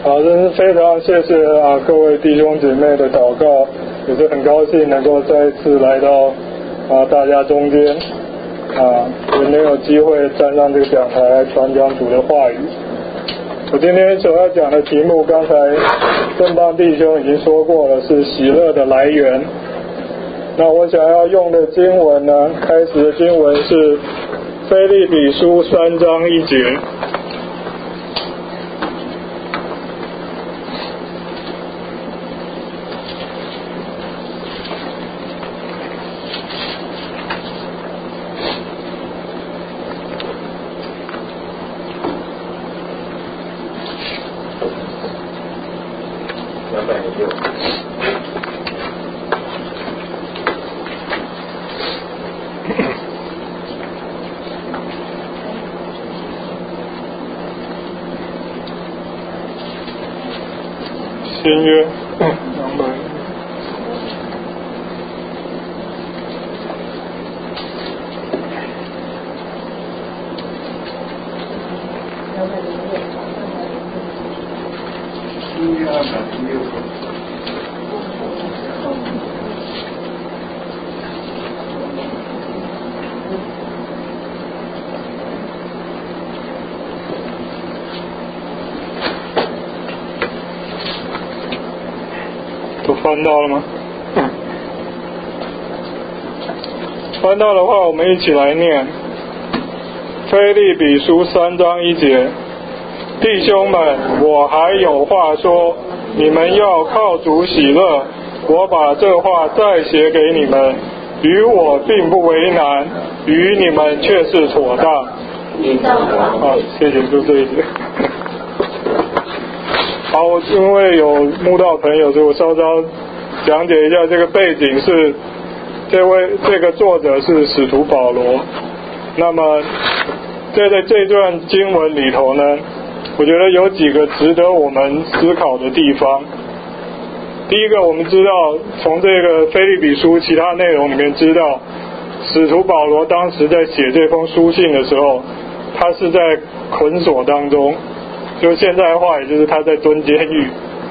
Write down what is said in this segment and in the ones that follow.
真是非常谢谢各位弟兄姐妹的祷告，也是很高兴能够再一次来到大家中间也能有机会站上这个讲台来传讲主的话语。我今天所要讲的题目，刚才正邦弟兄已经说过了，是喜乐的来源。那我想要用的经文呢，开始的经文是腓立比书3章1节。新约都翻到了吗？翻到的话，我们一起来念腓立比书3章1节。弟兄们，我还有话说，你们要靠主喜乐。我把这话再写给你们，与我并不为难，与你们却是妥当。谢谢，就这一节。好，因为有慕道朋友，所以我稍稍讲解一下这个背景。是这个作者是使徒保罗。那么在这段经文里头呢，我觉得有几个值得我们思考的地方。第一个，我们知道从这个腓立比书其他内容里面知道，使徒保罗当时在写这封书信的时候，他是在捆锁当中，就现在的话也就是他在蹲监狱。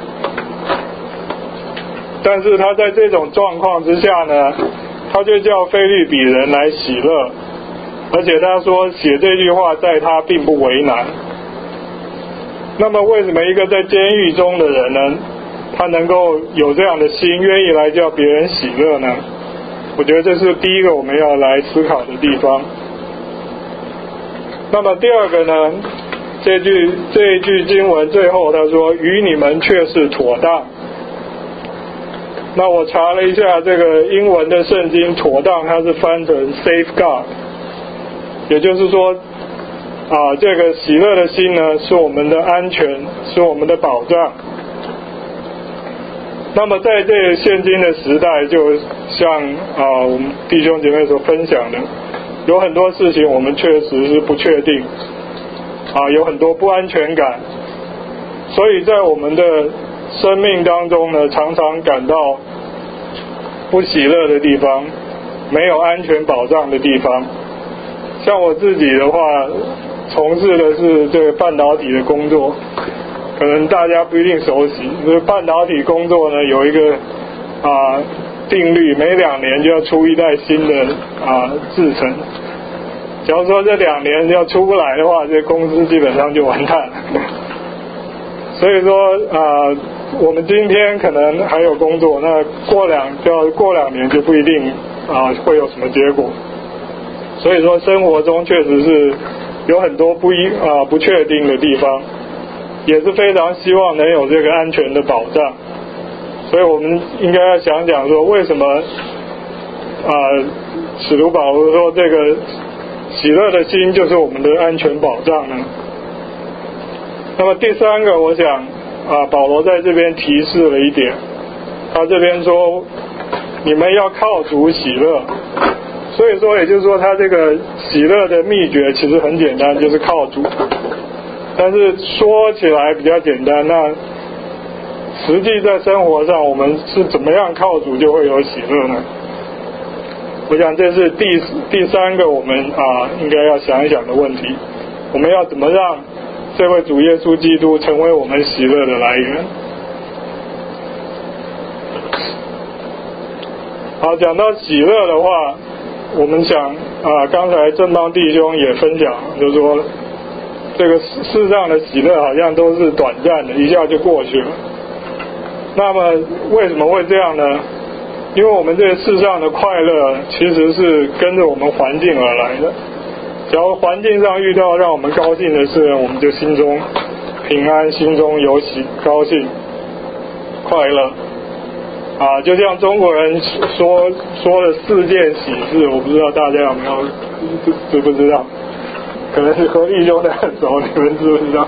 但是他在这种状况之下呢，他就叫腓立比人来喜乐，而且他说写这句话在他并不为难。那么为什么一个在监狱中的人呢，他能够有这样的心，愿意来叫别人喜乐呢？我觉得这是第一个我们要来思考的地方。那么第二个呢，这一句经文最后他说与你们却是妥当。那我查了一下这个英文的圣经，妥当它是翻成 safeguard， 也就是说这个喜乐的心呢，是我们的安全，是我们的保障。那么在这现今的时代，就像我们弟兄姐妹所分享的，有很多事情我们确实是不确定有很多不安全感，所以在我们的生命当中呢，常常感到不喜乐的地方，没有安全保障的地方。像我自己的话，从事的是这个半导体的工作，可能大家不一定熟悉。就是半导体工作呢，有一个定律，每2年就要出一代新的制程。假如说这2年要出不来的话，这公司基本上就完蛋了。所以说我们今天可能还有工作，那过2年就不一定会有什么结果。所以说生活中确实是有很多不确定的地方，也是非常希望能有这个安全的保障。所以我们应该要想想说，为什么使徒保罗说这个喜乐的心就是我们的安全保障呢？那么第三个，我想保罗在这边提示了一点，他这边说你们要靠主喜乐。所以说也就是说，他这个喜乐的秘诀其实很简单，就是靠主。但是说起来比较简单，那实际在生活上我们是怎么样靠主就会有喜乐呢？我想这是第三个我们应该要想一想的问题。我们要怎么让这位主耶稣基督成为我们喜乐的来源。好，讲到喜乐的话，我们想刚才正邦弟兄也分享，就是说这个世上的喜乐好像都是短暂的，一下就过去了。那么为什么会这样呢？因为我们这个世上的快乐其实是跟着我们环境而来的。假如环境上遇到让我们高兴的事，我们就心中平安，心中有喜，高兴，快乐。就像中国人说的4件喜事，我不知道大家有没有知不知道？可能是和弟兄的很熟，你们知不知道？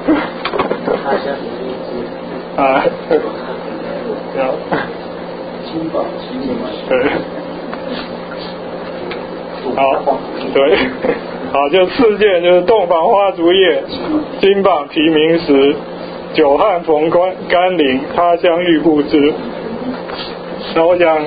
对，好，对，好，就4件，就是洞房花烛夜、金榜题名时、久旱逢甘霖、他乡遇故知。那我想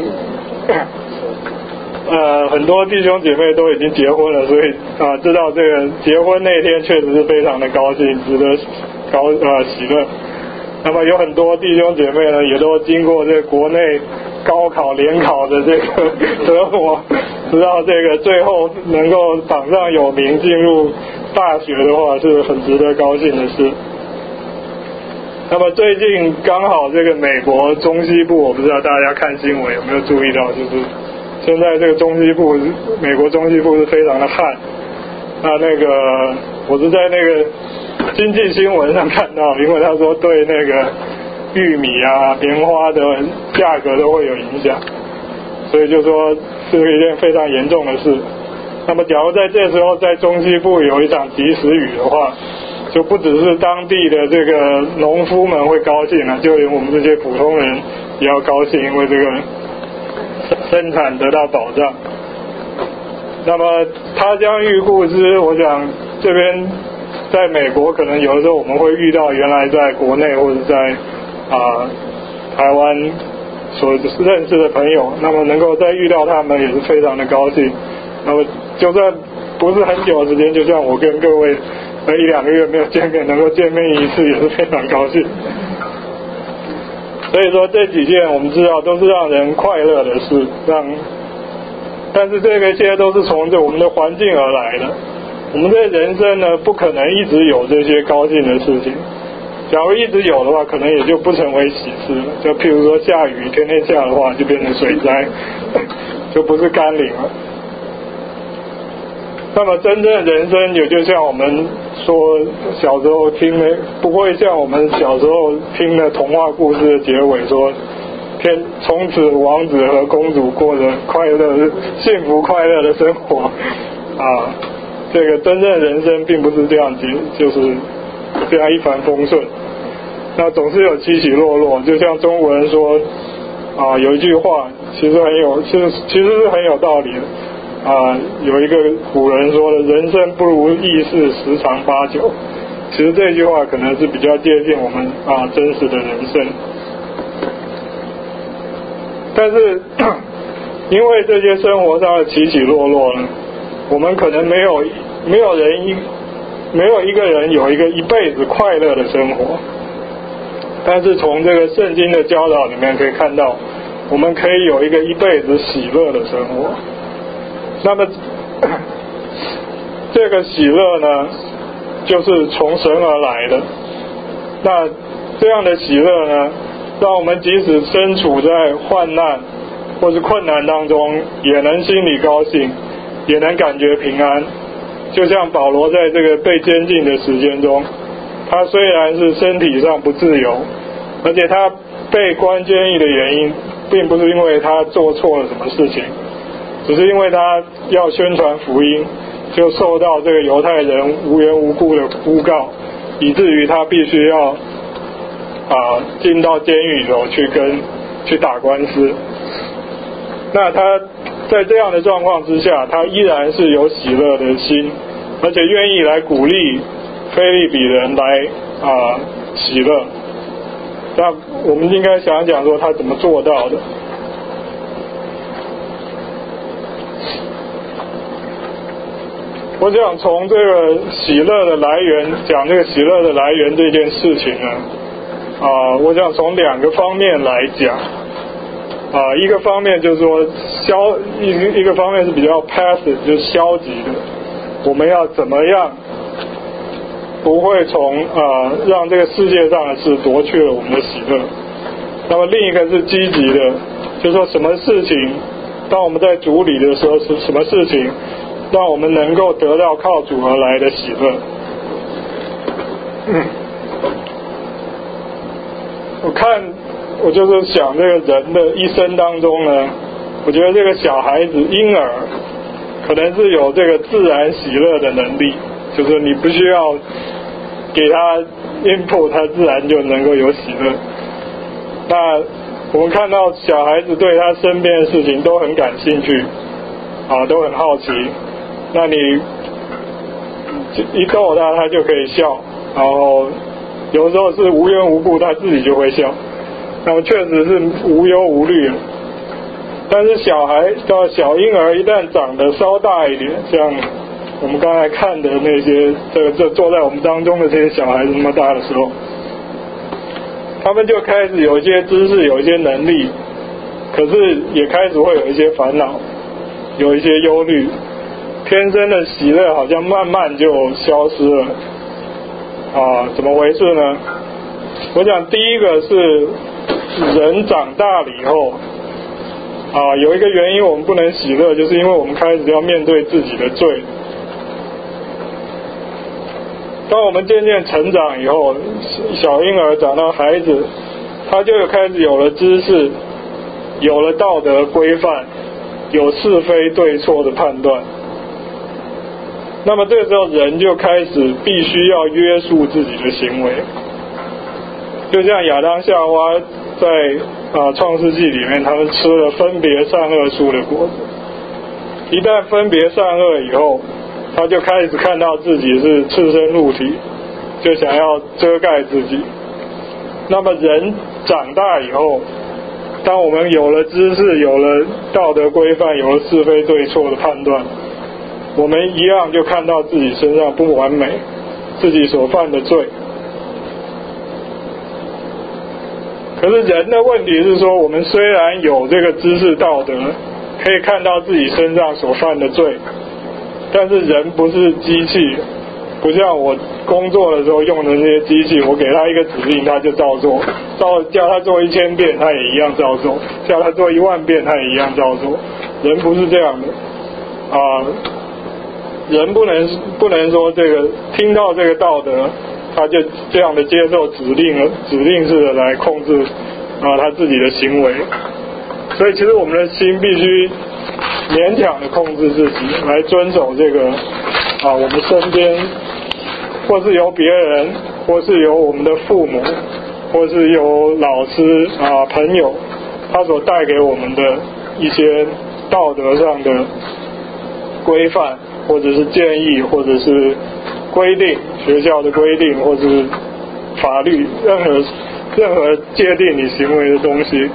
很多弟兄姐妹都已经结婚了，所以知道这个结婚那天确实是非常的高兴，值得喜乐。那么有很多弟兄姐妹呢，也都经过这个国内高考联考的这个折磨，知道这个最后能够榜上有名进入大学的话，是很值得高兴的事。那么最近刚好这个美国中西部，我不知道大家看新闻有没有注意到，就是现在这个美国中西部是非常的旱。那个我是在那个经济新闻上看到，因为他说对那个玉米棉花的价格都会有影响，所以就说是一件非常严重的事。那么假如在这时候在中西部有一场及时雨的话，就不只是当地的这个农夫们会高兴了，就连我们这些普通人也要高兴，因为这个生产得到保障。那么他乡遇故知，我想这边在美国可能有的时候我们会遇到原来在国内或者在台湾所认识的朋友，那么能够再遇到他们也是非常的高兴。那么就算不是很久的时间，就像我跟各位1-2个月没有见面，能够见面一次也是非常高兴。所以说这几件我们知道都是让人快乐的事，但是这些都是从我们的环境而来的。我们的人生呢，不可能一直有这些高兴的事情。假如一直有的话，可能也就不成为喜事了。就譬如说下雨，天天下的话，就变成水灾，就不是甘霖了。那么真正的人生也就像我们说小时候听的，不会像我们小时候听的童话故事的结尾说从此王子和公主过着幸福快乐的生活这个真正的人生并不是这样就是这样一帆风顺，那总是有起起落落。就像中国人说有一句话其实是很有道理的有一个古人说的，人生不如意事十常八九。其实这句话可能是比较接近我们真实的人生。但是因为这些生活上的起起落落呢，我们可能没有一个人有一个一辈子快乐的生活。但是从这个圣经的教导里面可以看到，我们可以有一个一辈子喜乐的生活。那么这个喜乐呢，就是从神而来的。那这样的喜乐呢，让我们即使身处在患难或是困难当中，也能心里高兴，也能感觉平安。就像保罗在这个被监禁的时间中，他虽然是身体上不自由，而且他被关监狱的原因并不是因为他做错了什么事情，只是因为他要宣传福音，就受到这个犹太人无缘无故的诬告，以至于他必须要进到监狱里头去打官司。那他在这样的状况之下，他依然是有喜乐的心，而且愿意来鼓励腓立比人来喜乐。那我们应该想想说他怎么做到的。 我想从这个喜乐的来源讲这个喜乐的来源这件事情呢，我想从两个方面来讲。一个方面就是说一个方面是比较 passive， 就是消极的，我们要怎么样不会从让这个世界上的事夺去了我们的喜乐。那么另一个是积极的，就是说什么事情当我们在主里的时候，是什么事情让我们能够得到靠主而来的喜乐。我就是想这个人的一生当中呢，我觉得这个小孩子婴儿可能是有这个自然喜乐的能力，就是你不需要给他 input， 他自然就能够有喜乐。那我们看到小孩子对他身边的事情都很感兴趣，都很好奇，那你一逗他，他就可以笑，然后有时候是无缘无故他自己就会笑，那么确实是无忧无虑。但是小婴儿一旦长得稍大一点，像我们刚才看的那些这坐在我们当中的这些小孩子那么大的时候，他们就开始有一些知识，有一些能力，可是也开始会有一些烦恼，有一些忧虑，天生的喜乐好像慢慢就消失了。怎么回事呢？我想第一个是人长大了以后，有一个原因我们不能喜乐，就是因为我们开始要面对自己的罪。当我们渐渐成长以后，小婴儿长到孩子，他就开始有了知识，有了道德规范，有是非对错的判断。那么这个时候人就开始必须要约束自己的行为，就像亚当夏娃在创世纪里面，他们吃了分别善恶树的果子，一旦分别善恶以后，他就开始看到自己是赤身露体，就想要遮盖自己。那么人长大以后，当我们有了知识，有了道德规范，有了是非对错的判断，我们一样就看到自己身上不完美，自己所犯的罪。可是人的问题是说，我们虽然有这个知识道德，可以看到自己身上所犯的罪，但是人不是机器，不像我工作的时候用的那些机器，我给他一个指令他就照做，叫他做1000遍他也一样照做，叫他做10000遍他也一样照做。人不是这样的人不能说这个听到这个道德他就这样的接受指令式的来控制他自己的行为。所以其实我们的心必须勉强的控制自己，来遵守这个我们身边或是由别人，或是由我们的父母，或是由老师朋友他所带给我们的一些道德上的规范，或者是建议，或者是规定，学校的规定，或者是法律，任何界定你行为的东西，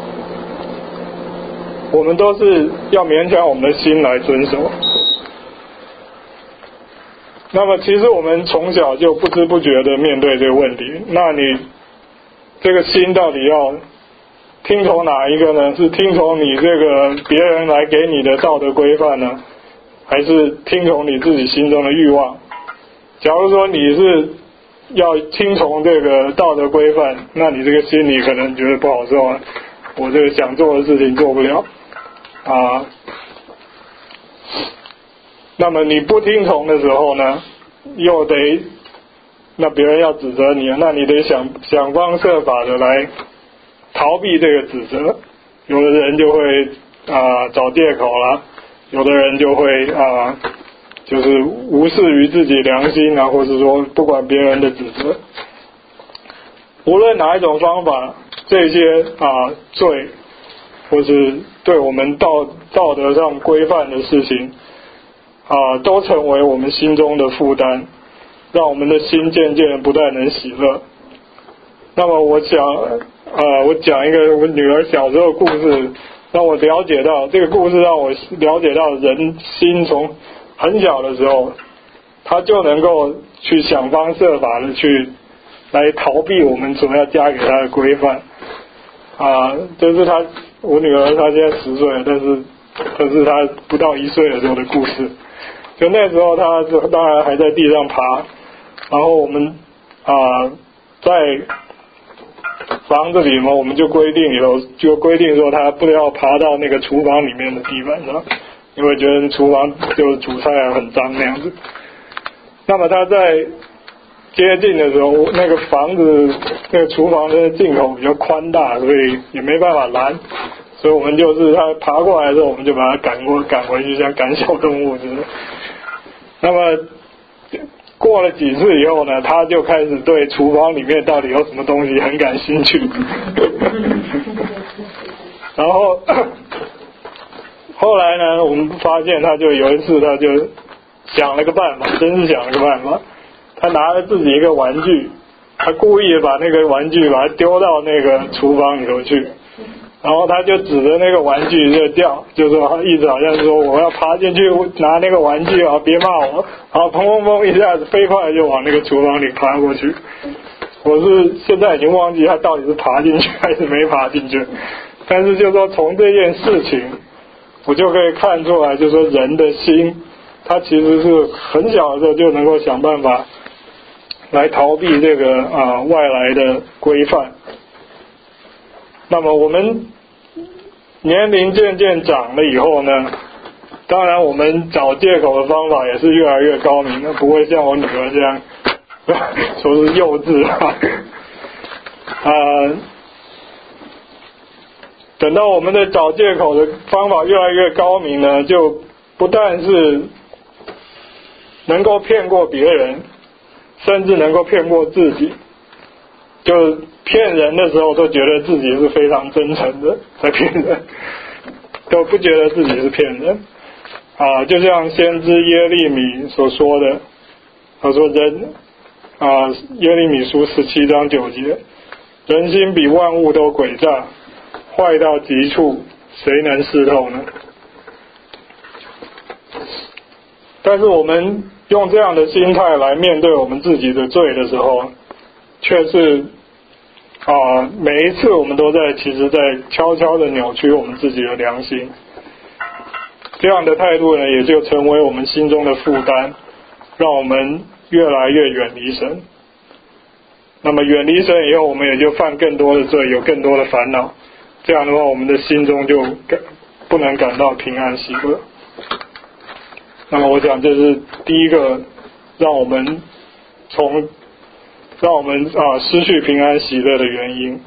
我们都是要勉强我们的心来遵守。那么其实我们从小就不知不觉的面对这个问题，那你这个心到底要听从哪一个呢？是听从你这个别人来给你的道德规范呢，还是听从你自己心中的欲望？假如说你是要听从这个道德规范，那你这个心里可能觉得不好受啊，我这个想做的事情做不了那么你不听从的时候呢，又得那别人要指责你，那你得想方设法的来逃避这个指责。有的人就会找借口啦，有的人就会就是无视于自己良心或是说不管别人的指责。无论哪一种方法，这些罪或是对我们道德上规范的事情都成为我们心中的负担，让我们的心渐渐不再能喜乐。那么我讲一个我女儿小时候的故事，让我了解到这个故事，让我了解到人心从很小的时候，他就能够去想方设法的去来逃避我们所要加给他的规范这是我女儿她现在10岁了，但是她不到1岁的时候的故事。就那时候她当然还在地上爬，然后我们在房子里嘛，我们就规定说她不要爬到那个厨房里面的地板上，因为觉得厨房就是煮菜很脏那样子。那么她在接近的时候，那个房子那个厨房的进口比较宽大，所以也没办法拦，所以我们就是他爬过来的时候，我们就把他赶回去，像赶小动物似的。那么过了几次以后呢，他就开始对厨房里面到底有什么东西很感兴趣然后后来呢，我们发现他就有一次他就想了个办法，真是想了个办法。他拿了自己一个玩具，他故意把那个玩具把它丢到那个厨房里头去，然后他就指着那个玩具就叫，就说他意思好像说我要爬进去拿那个玩具别骂我，然后砰砰砰一下子飞快就往那个厨房里爬过去。我是现在已经忘记他到底是爬进去还是没爬进去，但是就说从这件事情我就可以看出来，就说人的心他其实是很小的时候就能够想办法来逃避这个外来的规范。那么我们年龄渐渐长了以后呢，当然我们找借口的方法也是越来越高明了，不会像我女儿这样说是幼稚等到我们的找借口的方法越来越高明呢，就不但是能够骗过别人，甚至能够骗过自己。就骗人的时候都觉得自己是非常真诚的在骗人，都不觉得自己是骗人就像先知耶利米所说的，他说耶利米书17章9节，人心比万物都诡诈，坏到极处，谁能识透呢？但是我们用这样的心态来面对我们自己的罪的时候，却是每一次我们都其实在悄悄的扭曲我们自己的良心。这样的态度呢，也就成为我们心中的负担，让我们越来越远离神。那么远离神以后，我们也就犯更多的罪，有更多的烦恼。这样的话，我们的心中就不能感到平安喜乐。那么我想这是第一个让我们失去平安喜乐的原因。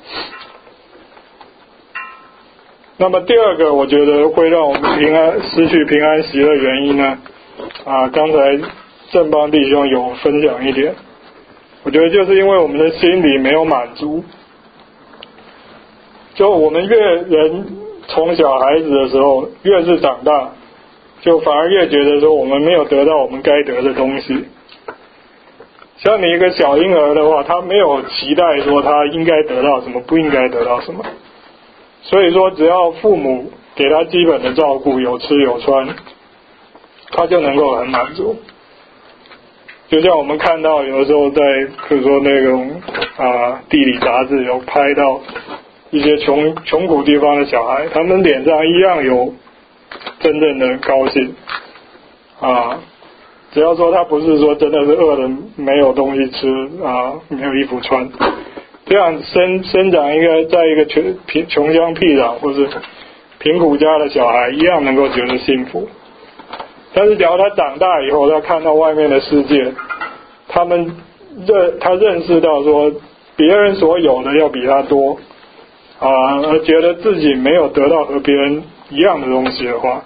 那么第二个我觉得会让我们失去平安喜乐的原因呢，刚才正邦弟兄有分享一点，我觉得就是因为我们的心里没有满足。就我们人从小孩子的时候越是长大，就反而越觉得说我们没有得到我们该得的东西。像你一个小婴儿的话，他没有期待说他应该得到什么，不应该得到什么，所以说只要父母给他基本的照顾，有吃有穿，他就能够很满足。就像我们看到有的时候在比如说那种地理杂志有拍到一些穷苦地方的小孩，他们脸上一样有真正的高兴只要说他不是说真的是饿的没有东西吃没有衣服穿，这样生长在一个穷乡僻壤或是贫苦家的小孩一样能够觉得幸福。但是假如他长大以后，他看到外面的世界，他认识到说别人所有的要比他多而觉得自己没有得到和别人一样的东西的话，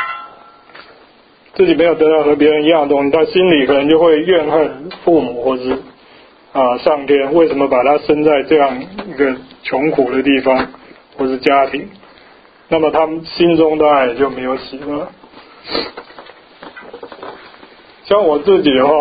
自己没有得到和别人一样的东西，他心里可能就会怨恨父母或是上天为什么把他生在这样一个穷苦的地方或是家庭，那么他们心中当然也就没有喜乐。像我自己的话，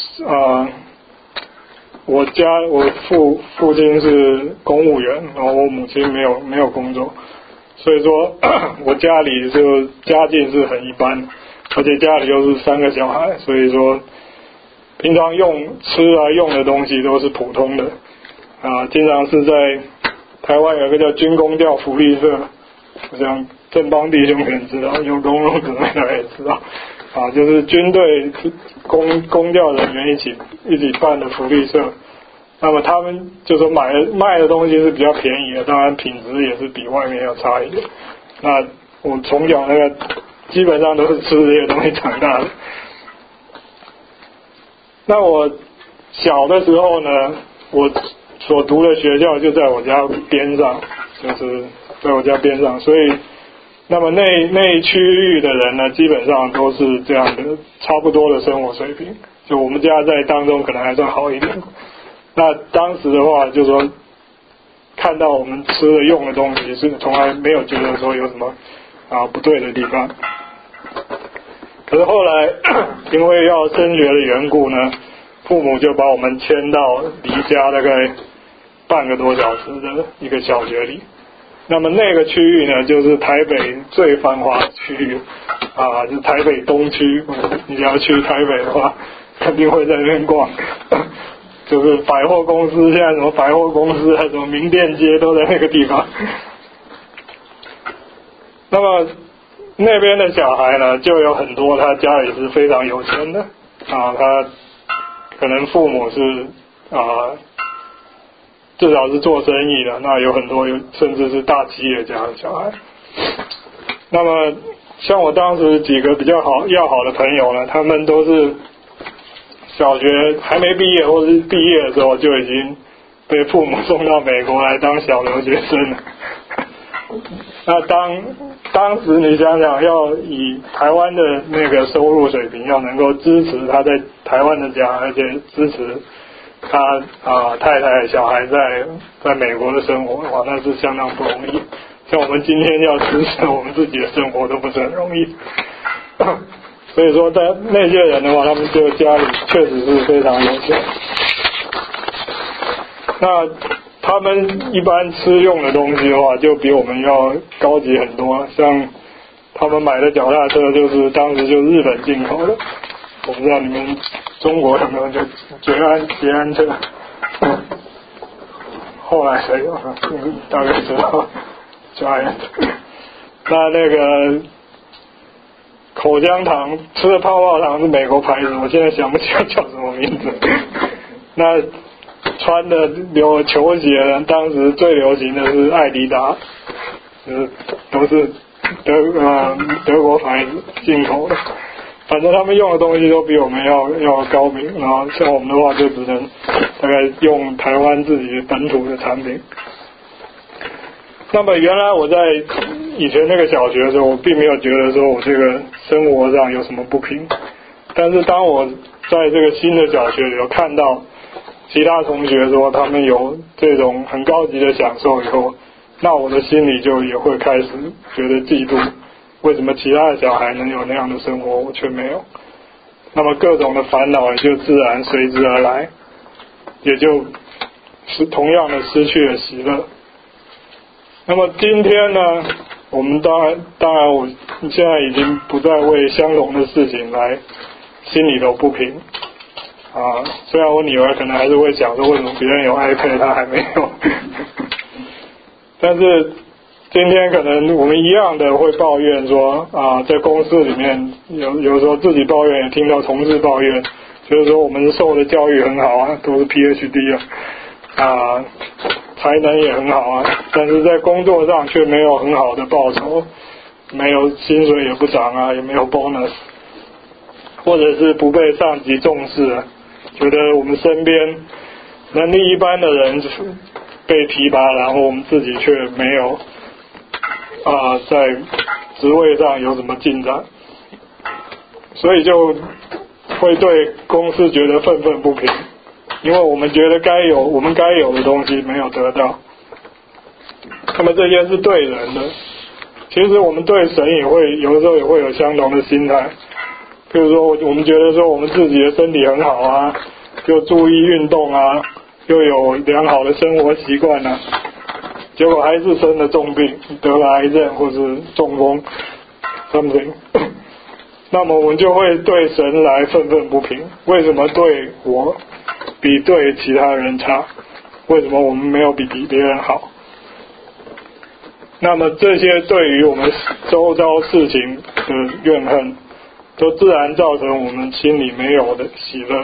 我父亲是公务员，然后我母亲没有工作，所以说我家里就家境是很一般， 而且家里又是3个小孩，所以说平常吃啊用的东西都是普通的啊，经常是在台湾有一个叫军公调福利社，我想正邦弟兄可能知道，有公路姊妹大概也知道啊，就是军队公调人员一起办的福利社。那么他们就说卖的东西是比较便宜的，当然品质也是比外面要差一点。那我从小基本上都是吃这些东西长大的。那我小的时候呢，我所读的学校就在我家边上，就是在我家边上，所以那么那一区域的人呢，基本上都是这样的差不多的生活水平。就我们家在当中可能还算好一点。那当时的话，就说看到我们吃的用的东西，是从来没有觉得说有什么不对的地方。可是后来因为要升学的缘故呢，父母就把我们迁到离家大概半个多小时的一个小学里。那么那个区域呢，就是台北最繁华的区域就是台北东区。你要去台北的话，肯定会在那边逛。就是百货公司，现在什么百货公司什么名店街都在那个地方。那么那边的小孩呢，就有很多他家里是非常有钱的他可能父母是至少是做生意的，那有很多甚至是大企业家的小孩。那么像我当时几个比较要好的朋友呢，他们都是小学还没毕业或是毕业的时候就已经被父母送到美国来当小留学生了。那当时你想想，要以台湾的那个收入水平，要能够支持他在台湾的家，而且支持他太太小孩在美国的生活的话，那是相当不容易。像我们今天要支持我们自己的生活都不是很容易。所以说在那些人的话，他们就家里确实是非常有钱。那他们一般吃用的东西的话，就比我们要高级很多。像他们买的脚踏车，就是当时就日本进口的。我不知道你们中国有没有就捷安车，后来才有，大概知道Giant。那个口香糖，吃的泡泡糖是美国牌子，我现在想不起来叫什么名字。那穿的有球鞋的，当时最流行的是艾迪达，都是德国牌子进口的。反正他们用的东西都比我们要高明，然后像我们的话就只能大概用台湾自己本土的产品。那么原来我在以前那个小学的时候，我并没有觉得说我这个生活上有什么不平，但是当我在这个新的小学里有看到其他同学说他们有这种很高级的享受以后，那我的心里就也会开始觉得嫉妒，为什么其他的小孩能有那样的生活，我却没有？那么各种的烦恼也就自然随之而来，也就是同样的失去了喜乐。那么今天呢，我们当然我现在已经不再为相同的事情来心里头不平虽然我女儿可能还是会想说为什么别人有 iPad 她还没有但是今天可能我们一样的会抱怨说在公司里面有时候自己抱怨，也听到同事抱怨，就是说我们受的教育很好都是 PhD 才能也很好但是在工作上却没有很好的报酬，没有薪水也不涨也没有 bonus， 或者是不被上级重视觉得我们身边能力一般的人被提拔，然后我们自己却没有在职位上有什么进展，所以就会对公司觉得愤愤不平，因为我们觉得我们该有的东西没有得到。那么这些是对人的，其实我们对神也会有的时候也会有相同的心态。比如说我们觉得说我们自己的身体很好又注意运动又有良好的生活习惯结果还是生了重病，得了癌症或是中风 something。 那么我们就会对神来愤愤不平，为什么对我比对其他人差？为什么我们没有比别人好？那么这些对于我们周遭事情的怨恨，都自然造成我们心里没有的喜乐。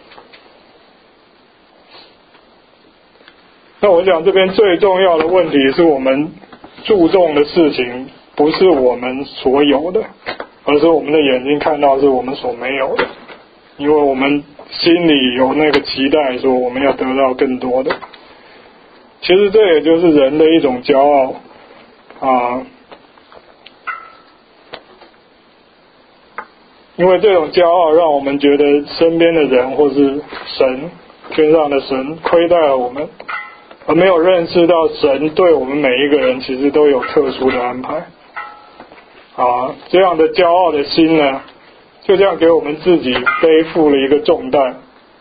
那我想这边最重要的问题是我们注重的事情不是我们所有的，而是我们的眼睛看到是我们所没有的，因为我们心里有那个期待说我们要得到更多的。其实这也就是人的一种骄傲因为这种骄傲让我们觉得身边的人或是神，天上的神亏待了我们，而没有认识到神对我们每一个人其实都有特殊的安排这样的骄傲的心呢，就这样给我们自己背负了一个重担。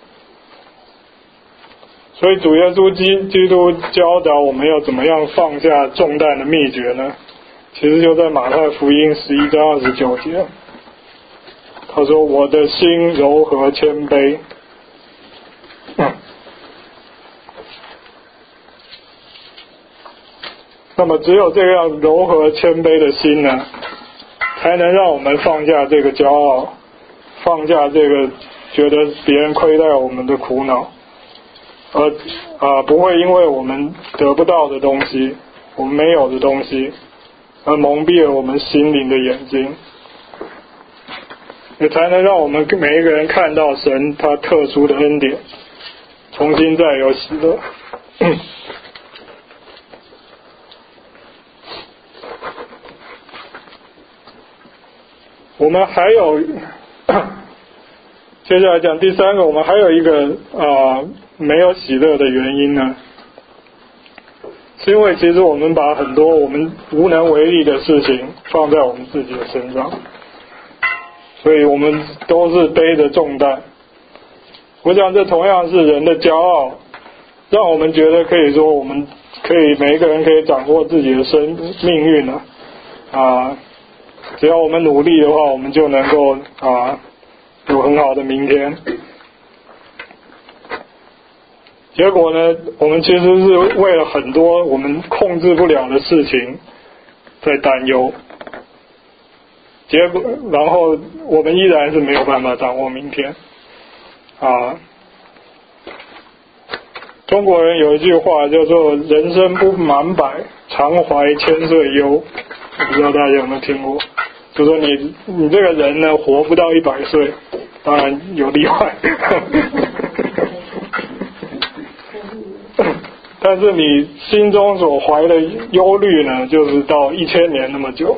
所以主耶稣基督教导我们要怎么样放下重担的秘诀呢？其实就在马太福音11章29节，他说我的心柔和谦卑。那么只有这样柔和谦卑的心呢，才能让我们放下这个骄傲，放下这个觉得别人亏待我们的苦恼，而不会因为我们得不到的东西，我们没有的东西，而蒙蔽了我们心灵的眼睛，也才能让我们每一个人看到神他特殊的恩典，重新再有喜乐。我们还有接下来讲第三个，我们还有一个没有喜乐的原因呢，是因为其实我们把很多我们无能为力的事情放在我们自己的身上，所以我们都是背着重担。我想这同样是人的骄傲，让我们觉得可以说我们可以每一个人可以掌握自己的命运只要我们努力的话，我们就能够有很好的明天。结果呢，我们其实是为了很多我们控制不了的事情在担忧，结果然后我们依然是没有办法掌握明天中国人有一句话叫做人生不满百，常怀千岁忧，我不知道大家有没有听过，就说你这个人呢活不到100岁，当然有例外但是你心中所怀的忧虑呢，就是到1000年那么久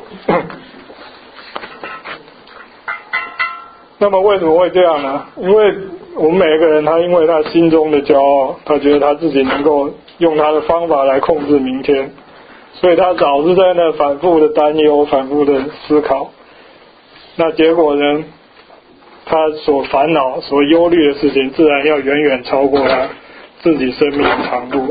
那么为什么会这样呢？因为我们每一个人他因为他心中的骄傲，他觉得他自己能够用他的方法来控制明天，所以他老是在那反复的担忧，反复的思考，那结果呢，他所烦恼所忧虑的事情自然要远远超过他自己生命的长度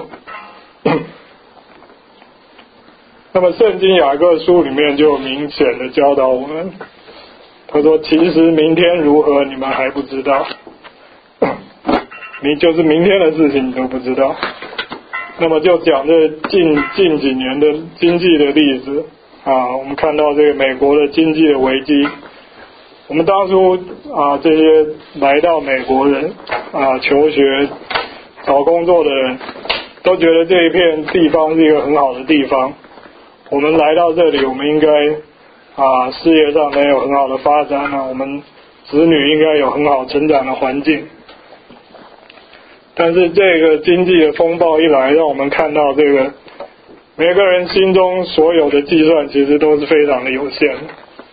那么圣经雅各书里面就明显的教导我们，他说其实明天如何你们还不知道你就是明天的事情你都不知道。那么就讲这近几年的经济的例子我们看到这个美国的经济的危机，我们当初这些来到美国人求学找工作的人都觉得这一片地方是一个很好的地方，我们来到这里我们应该事业上能有很好的发展我们子女应该有很好成长的环境。但是这个经济的风暴一来，让我们看到这个每个人心中所有的计算其实都是非常的有限的。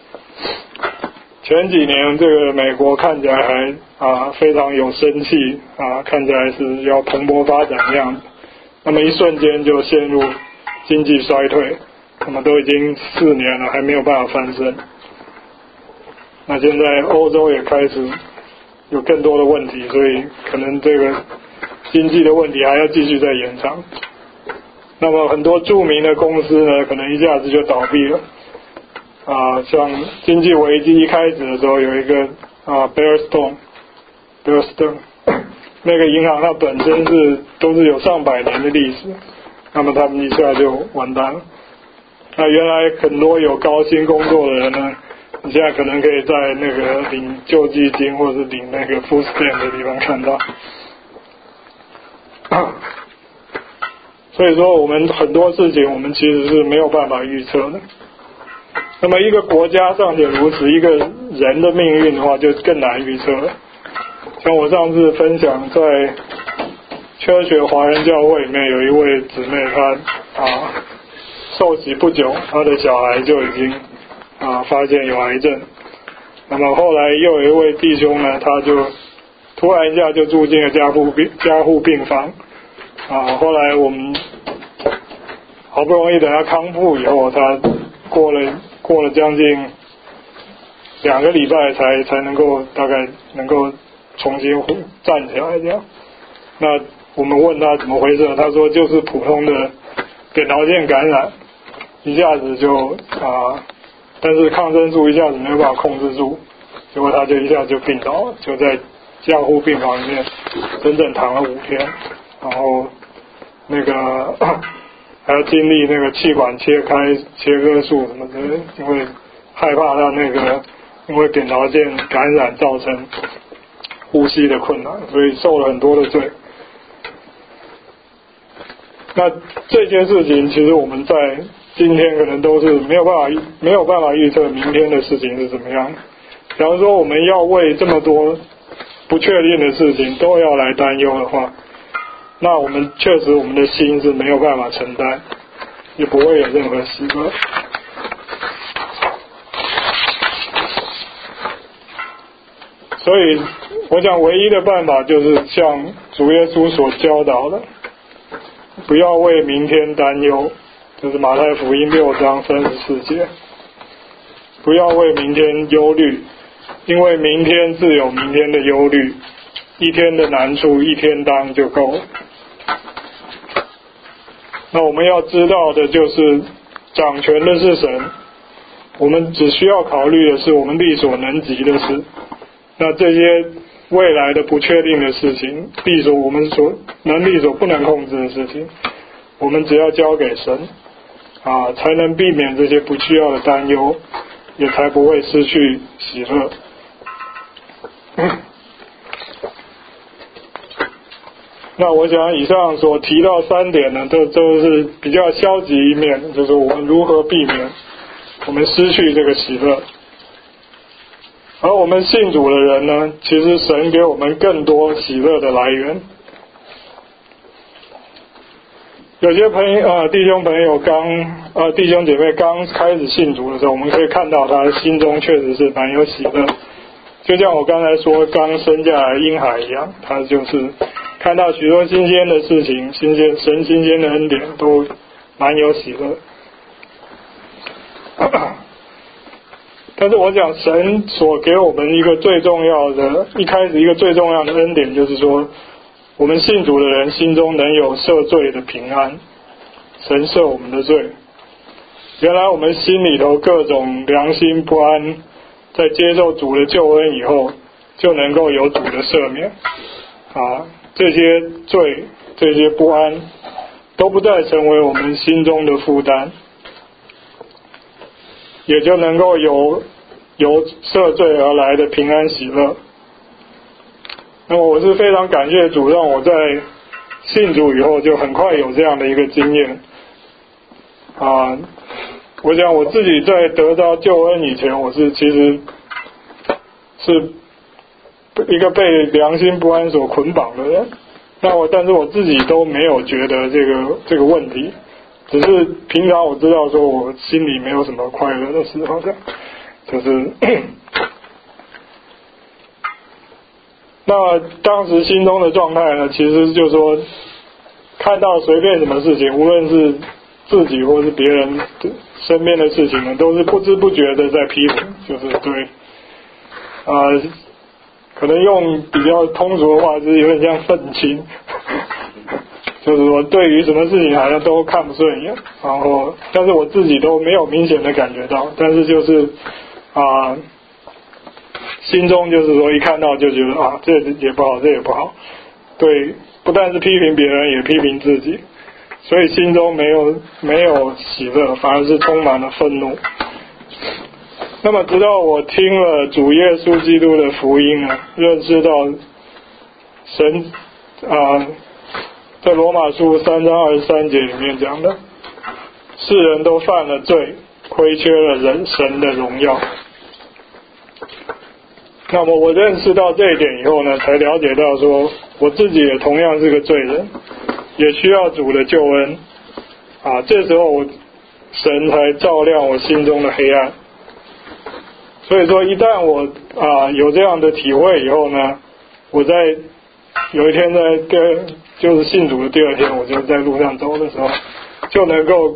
前几年这个美国看起来还非常有生气看起来是要蓬勃发展的样子，那么一瞬间就陷入经济衰退，那么都已经4年了还没有办法翻身。那现在欧洲也开始有更多的问题，所以可能这个经济的问题还要继续再延长。那么很多著名的公司呢可能一下子就倒闭了， 像经济危机一开始的时候有一个Bear Stearns 那个银行它本身都是有上百年的历史，那么他们一下就完蛋了。那原来很多有高薪工作的人呢，你现在可能可以在那个领救济金或者是领那个 food stamp 的地方看到。所以说我们很多事情我们其实是没有办法预测的。那么一个国家尚且如此，一个人的命运的话就更难预测了。像我上次分享在科学华人教会里面有一位姊妹，她受洗不久，她的小孩就已经发现有癌症。那么后来又有一位弟兄呢，他就突然一下就住进了加护病房。后来我们好不容易等他康复以后，他过了将近2个礼拜才能够大概能够重新站起来这样。那我们问他怎么回事，他说就是普通的扁桃腺感染，一下子就但是抗生素一下子没有办法控制住，结果他就一下就病倒了，就在加护病房里面整整躺了5天，然后那个还要经历那个气管切割术什么的，因为害怕他那个因为扁桃腺感染造成呼吸的困难，所以受了很多的罪。那这些事情其实我们在今天可能都是没有办法预测明天的事情是怎么样。假如说我们要为这么多不确定的事情都要来担忧的话，那我们确实我们的心是没有办法承担，也不会有任何喜乐。所以我想唯一的办法就是像主耶稣所教导的，不要为明天担忧，就是马太福音6章34节，不要为明天忧虑，因为明天自有明天的忧虑，一天的难处一天当就够了。那我们要知道的就是掌权的是神，我们只需要考虑的是我们力所能及的事。那这些未来的不确定的事情，我们能力所不能控制的事情，我们只要交给神才能避免这些不需要的担忧，也才不会失去喜乐。那我想以上所提到3点呢，都是比较消极一面，就是我们如何避免我们失去这个喜乐。而我们信主的人呢，其实神给我们更多喜乐的来源。有些弟兄朋友弟兄姐妹刚开始信主的时候，我们可以看到他心中确实是蛮有喜乐，就像我刚才说刚生下来婴孩一样，他就是看到许多新鲜的事情，神新鲜的恩典，都蛮有喜乐。但是我想神所给我们一开始一个最重要的恩典，就是说我们信主的人心中能有赦罪的平安，神赦我们的罪。原来我们心里头各种良心不安，在接受主的救恩以后，就能够有主的赦免这些罪这些不安都不再成为我们心中的负担，也就能够由赦罪而来的平安喜乐。那么我是非常感谢主，让我在信主以后就很快有这样的一个经验我想我自己在得到救恩以前，我其实是一个被良心不安所捆绑的人，但是我自己都没有觉得这个问题，只是平常我知道说我心里没有什么快乐的时候，就是那当时心中的状态呢，其实就是说看到随便什么事情，无论是自己或是别人身边的事情呢，都是不知不觉的在批评，就是对可能用比较通俗的话，就是有点像愤青就是说对于什么事情好像都看不顺眼，然后但是我自己都没有明显的感觉到，但是就是心中就是说一看到就觉得这也不好，这也不好，对，不但是批评别人也批评自己，所以心中没有喜乐，反而是充满了愤怒。那么直到我听了主耶稣基督的福音呢，认识到神在罗马书3章23节里面讲的，世人都犯了罪，亏缺了神的荣耀。那么我认识到这一点以后呢，才了解到说我自己也同样是个罪人，也需要主的救恩这时候神才照亮我心中的黑暗。所以说一旦我有这样的体会以后呢，我在有一天就是信主的第二天，我就在路上走的时候就能够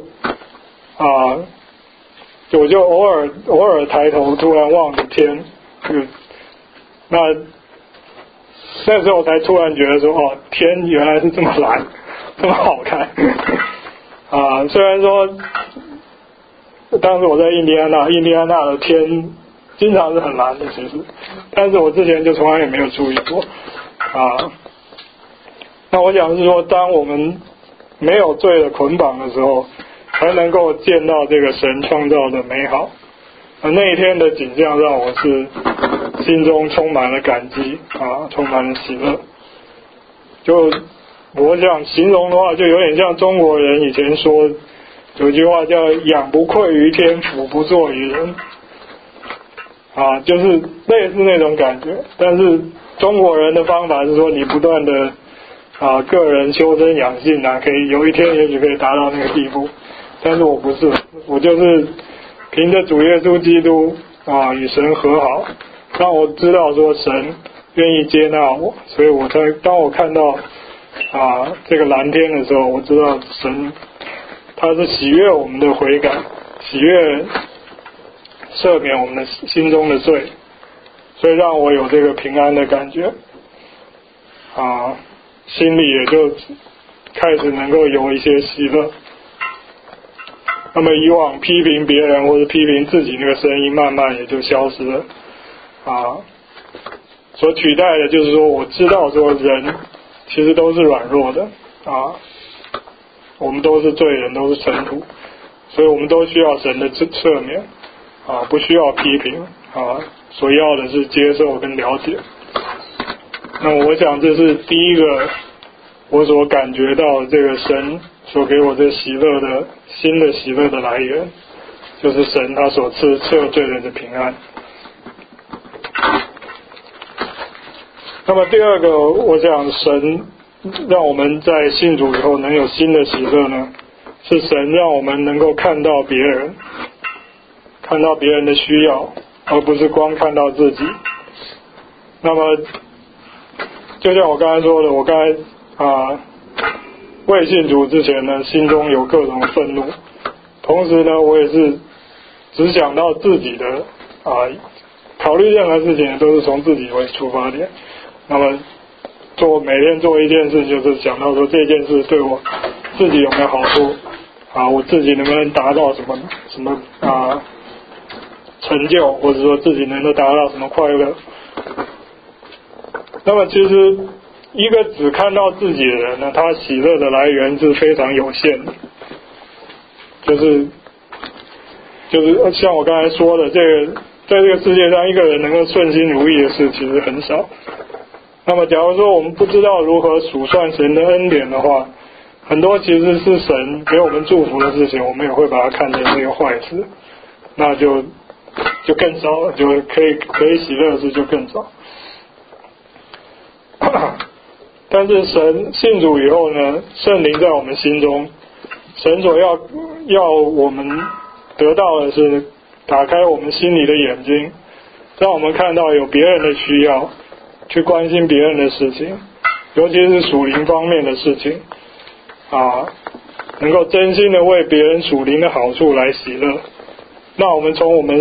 我就偶尔抬头突然望着天，那时候我才突然觉得说天原来是这么蓝这么好看虽然说当时我在印第安纳的天经常是很蓝的其实，但是我之前就从来也没有注意过那我想是说当我们没有罪的捆绑的时候，才能够见到这个神创造的美好。那一天的景象让我是心中充满了感激充满了喜乐。就我想形容的话，就有点像中国人以前说有句话叫仰不愧于天，俯不作于人就是类似那种感觉。但是中国人的方法是说你不断的个人修身养性可以有一天也许可以达到那个地步，但是我不是，我就是凭着主耶稣基督与神和好，让我知道说神愿意接纳我，所以当我看到这个蓝天的时候，我知道神他是喜悦我们的悔改，喜悦赦免我们的心中的罪，所以让我有这个平安的感觉心里也就开始能够有一些喜乐。那么以往批评别人或者批评自己那个声音慢慢也就消失了所取代的就是说我知道说人其实都是软弱的我们都是罪人，都是尘土，所以我们都需要神的赦免不需要批评所要的是接受跟了解。那么我想这是第一个我所感觉到这个神所给我这新的喜乐的来源，就是神他所赦罪人的平安。那么第二个我想神让我们在信主以后能有新的喜乐呢，是神让我们能够看到别人的需要，而不是光看到自己。那么就像我刚才说的，我刚才未信主之前呢，心中有各种愤怒，同时呢我也是只想到自己的考虑任何事情都是从自己为出发点。那么每天做一件事，就是想到说这件事对我自己有没有好处我自己能不能达到什么成就，或者说自己能够达到什么快乐。那么其实一个只看到自己的人呢，他喜乐的来源是非常有限的，就是像我刚才说的，在这个世界上一个人能够顺心如意的事其实很少。那么假如说我们不知道如何数算神的恩典的话，很多其实是神给我们祝福的事情，我们也会把它看成是一个坏事，那就更少了，就可以喜乐的事就更少。但是神信主以后呢，圣灵在我们心中，神所要我们得到的是打开我们心里的眼睛，让我们看到有别人的需要，去关心别人的事情，尤其是属灵方面的事情能够真心的为别人属灵的好处来喜乐。那我们从我们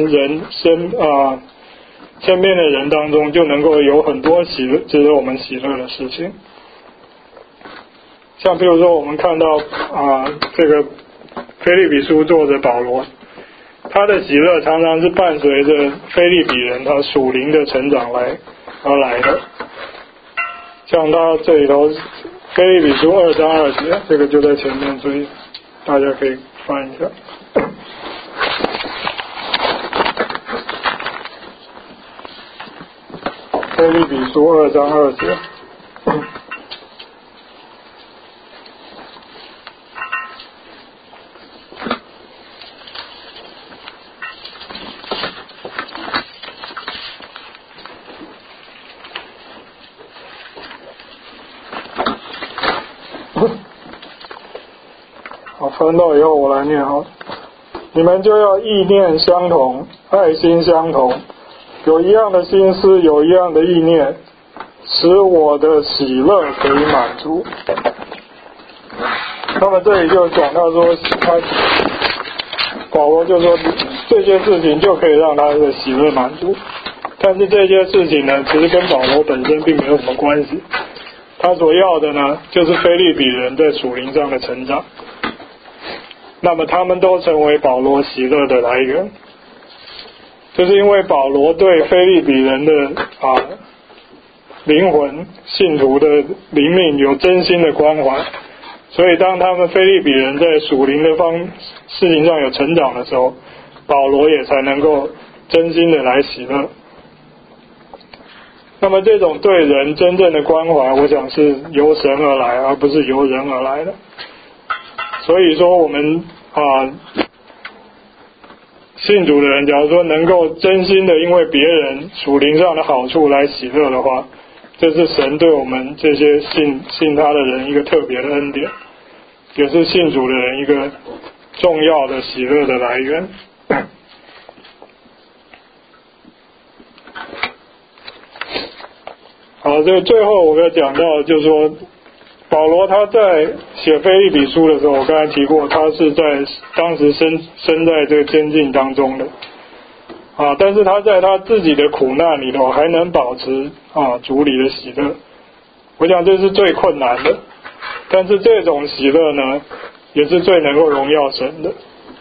身边的人当中就能够有很多值得我们喜乐的事情。 像比如说我们看到这个腓立比书作者保罗，他的喜乐常常是伴随着腓立比人他属灵的成长而来的。像他这里头腓立比书2章2节，这个就在前面，所以大家可以翻一下。腓立比书2章2节。好，翻到以后我来念好。你们就要意念相同，爱心相同，有一样的心思，有一样的意念，使我的喜乐可以满足。那么这里就讲到说，保罗就说这些事情就可以让他的喜乐满足，但是这些事情呢，其实跟保罗本身并没有什么关系。他所要的呢，就是腓立比人在属灵上的成长。那么他们都成为保罗喜乐的来源，就是因为保罗对腓立比人的灵魂信徒的灵命有真心的关怀，所以当他们腓立比人在属灵的事情上有成长的时候，保罗也才能够真心的来喜乐。那么这种对人真正的关怀，我想是由神而来，而不是由人而来的。所以说我们信主的人，假如说能够真心的因为别人属灵上的好处来喜乐的话，这是神对我们这些信他的人一个特别的恩典，也是信主的人一个重要的喜乐的来源。好，这个最后我要讲到就是说，保罗他在写腓立比书的时候，我刚才提过，他是在当时身在这个监禁当中的但是他在他自己的苦难里头还能保持主里的喜乐，我想这是最困难的，但是这种喜乐呢，也是最能够荣耀神的。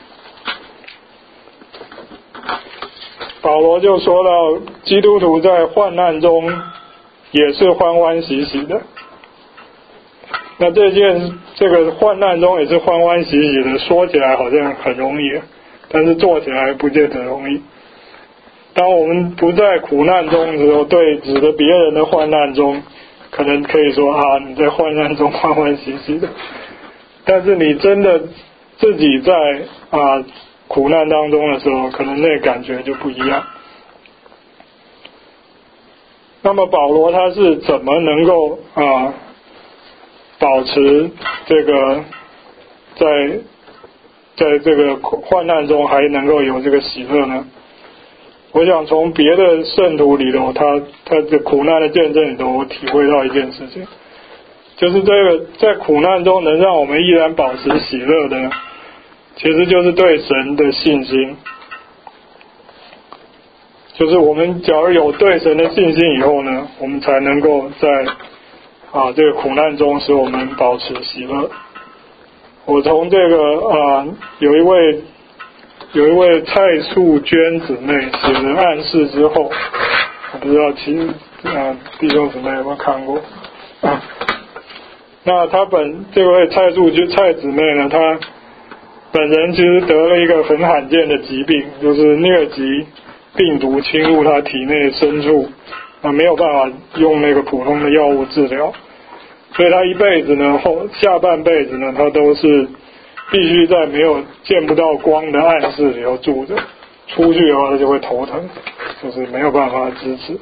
保罗就说到，基督徒在患难中也是欢欢喜喜的。那这个患难中也是欢欢喜喜的，说起来好像很容易，但是做起来不见得容易。当我们不在苦难中的时候，对指着别人的患难中，可能可以说你在患难中欢欢喜喜的，但是你真的自己在苦难当中的时候，可能那感觉就不一样。那么保罗他是怎么能够保持这个在这个患难中还能够有这个喜乐呢？我想从别的圣徒里头，他的苦难的见证里头，我体会到一件事情，就是这个在苦难中能让我们依然保持喜乐的，其实就是对神的信心。就是我们假如有对神的信心以后呢，我们才能够在这个苦难中使我们保持喜乐。我从这个有一位蔡素娟姊妹写的暗示之后，我不知道弟兄姊妹有没有看过那这位蔡姊妹呢，她本人其实得了一个很罕见的疾病，就是疟疾病毒侵入她体内深处，没有办法用那个普通的药物治疗，所以她一辈子呢下半辈子呢，她都是必须在见不到光的暗室里头住着，出去的话他就会头疼，就是没有办法支持。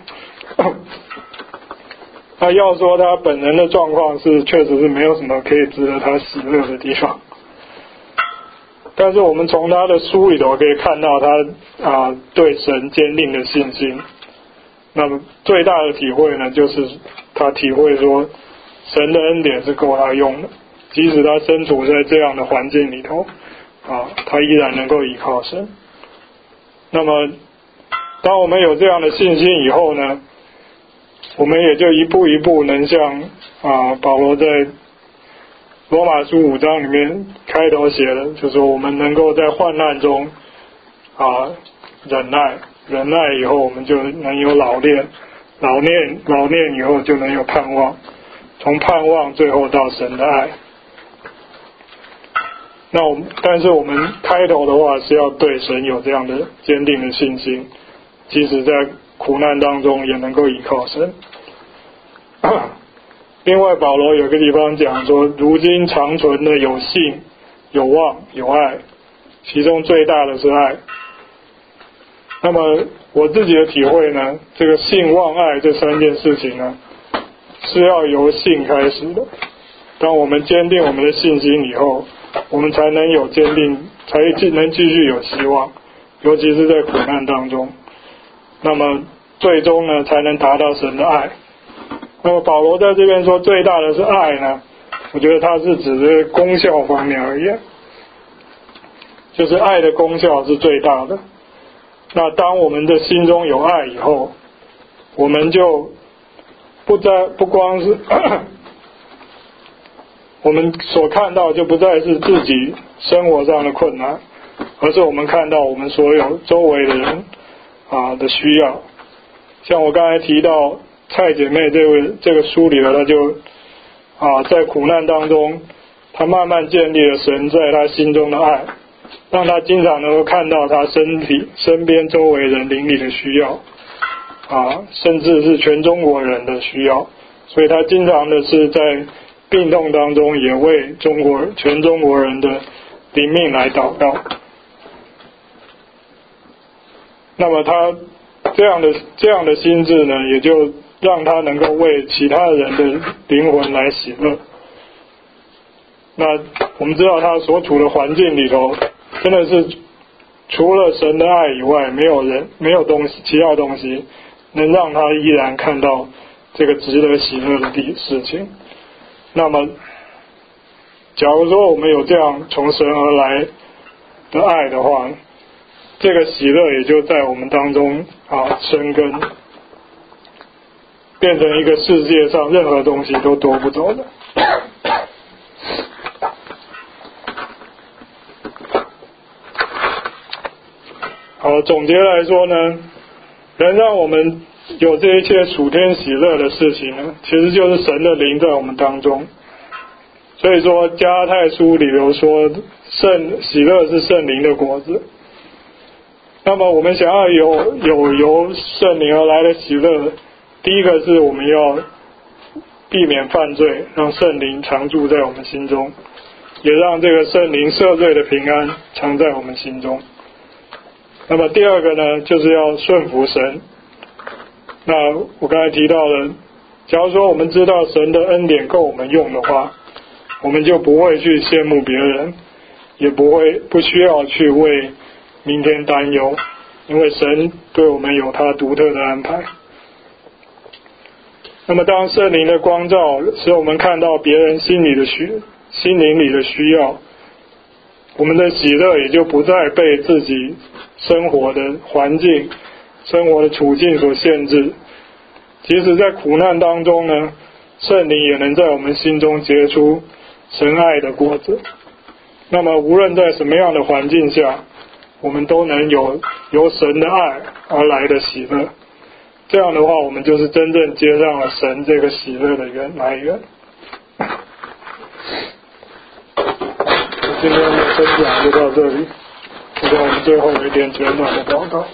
那要说他本人的状况确实是没有什么可以值得他喜乐的地方，但是我们从他的书里头可以看到他对神坚定的信心。那么最大的体会呢，就是他体会说神的恩典是够他用的，即使他身处在这样的环境里头他依然能够依靠神。那么当我们有这样的信心以后呢，我们也就一步一步能像保罗在罗马书5章里面开头写的，就是说我们能够在患难中忍耐以后我们就能有老练以后就能有盼望，从盼望最后到神的爱。但是我们开头的话是要对神有这样的坚定的信心，即使在苦难当中也能够依靠神。另外保罗有个地方讲说，如今长存的有信有望有爱，其中最大的是爱。那么我自己的体会呢，这个信望爱这3件事情呢，是要由信开始的。当我们坚定我们的信心以后，我们才能有坚定，才能继续有希望，尤其是在苦难当中。那么最终呢，才能达到神的爱。那么保罗在这边说最大的是爱呢，我觉得他是指的功效方面而言，就是爱的功效是最大的。那当我们的心中有爱以后，我们就不光是我们所看到就不再是自己生活上的困难，而是我们看到我们所有周围的人的需要。像我刚才提到蔡姐妹这个书里头，她就在苦难当中，她慢慢建立了神在她心中的爱，让她经常能够看到她身边周围人邻里的需要甚至是全中国人的需要，所以她经常的是在病痛当中也为全中国人的灵命来祷告。那么他这样的心智呢，也就让他能够为其他人的灵魂来喜乐。那我们知道他所处的环境里头，真的是除了神的爱以外，没有东西，其他东西能让他依然看到这个值得喜乐的事情。那么假如说我们有这样从神而来的爱的话，这个喜乐也就在我们当中生根，变成一个世界上任何东西都夺不走的。好，总结来说呢，能让我们有这一切属天喜乐的事情呢，其实就是神的灵在我们当中。所以说加拉太书里有说喜乐是圣灵的果子。那么我们想要有由圣灵而来的喜乐，第一个是我们要避免犯罪，让圣灵常住在我们心中，也让这个圣灵赦罪的平安常在我们心中。那么第二个呢，就是要顺服神。那我刚才提到了，假如说我们知道神的恩典够我们用的话，我们就不会去羡慕别人，也不需要去为明天担忧，因为神对我们有他独特的安排。那么当圣灵的光照使我们看到别人心灵里的需要，我们的喜乐也就不再被自己生活的环境、生活的处境所限制。即使在苦难当中呢，圣灵也能在我们心中结出神爱的果子。那么无论在什么样的环境下，我们都能由神的爱而来的喜乐。这样的话，我们就是真正接上了神这个喜乐的来源。今天的分享就到这里，就在我们最后有一点简短的祷告。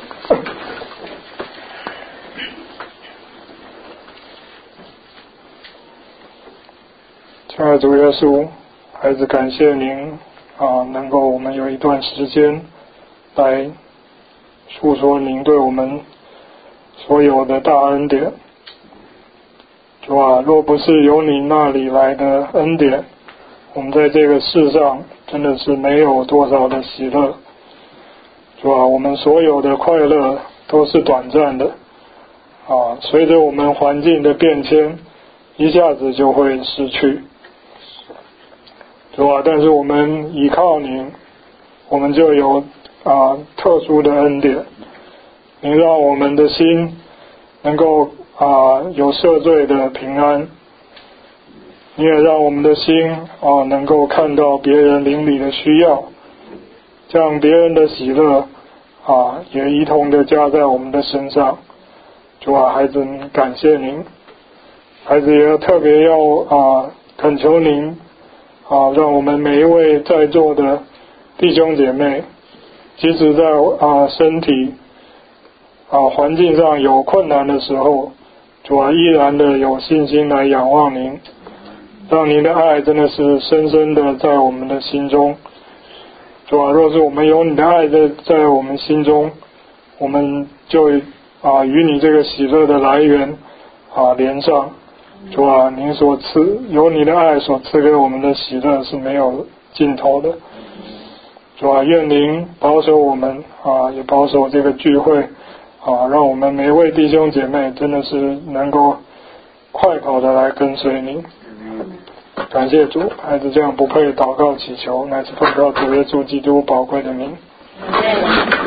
亲爱的主耶稣，孩子感谢您能够我们有一段时间来诉说您对我们所有的大恩典。主若不是由您那里来的恩典，我们在这个世上真的是没有多少的喜乐。主我们所有的快乐都是短暂的随着我们环境的变迁，一下子就会失去。但是我们依靠您，我们就有特殊的恩典。您让我们的心能够有赦罪的平安， 你也让我们的心能够看到别人邻里的需要，将别人的喜乐也一同的加在我们的身上。主啊，孩子感谢您，孩子也特别要恳求您让我们每一位在座的弟兄姐妹，即使在身体环境上有困难的时候，主啊，依然的有信心来仰望您，让您的爱真的是深深的在我们的心中。主啊，若是我们有你的爱在我们心中，我们就与你这个喜乐的来源连上。主啊，您所有你的爱所赐给我们的喜乐是没有尽头的。主啊，愿您保守我们也保守这个聚会让我们每位弟兄姐妹真的是能够快跑的来跟随您。感谢主，孩子这样不配祷告祈求，乃是奉靠主耶稣基督宝贵的名。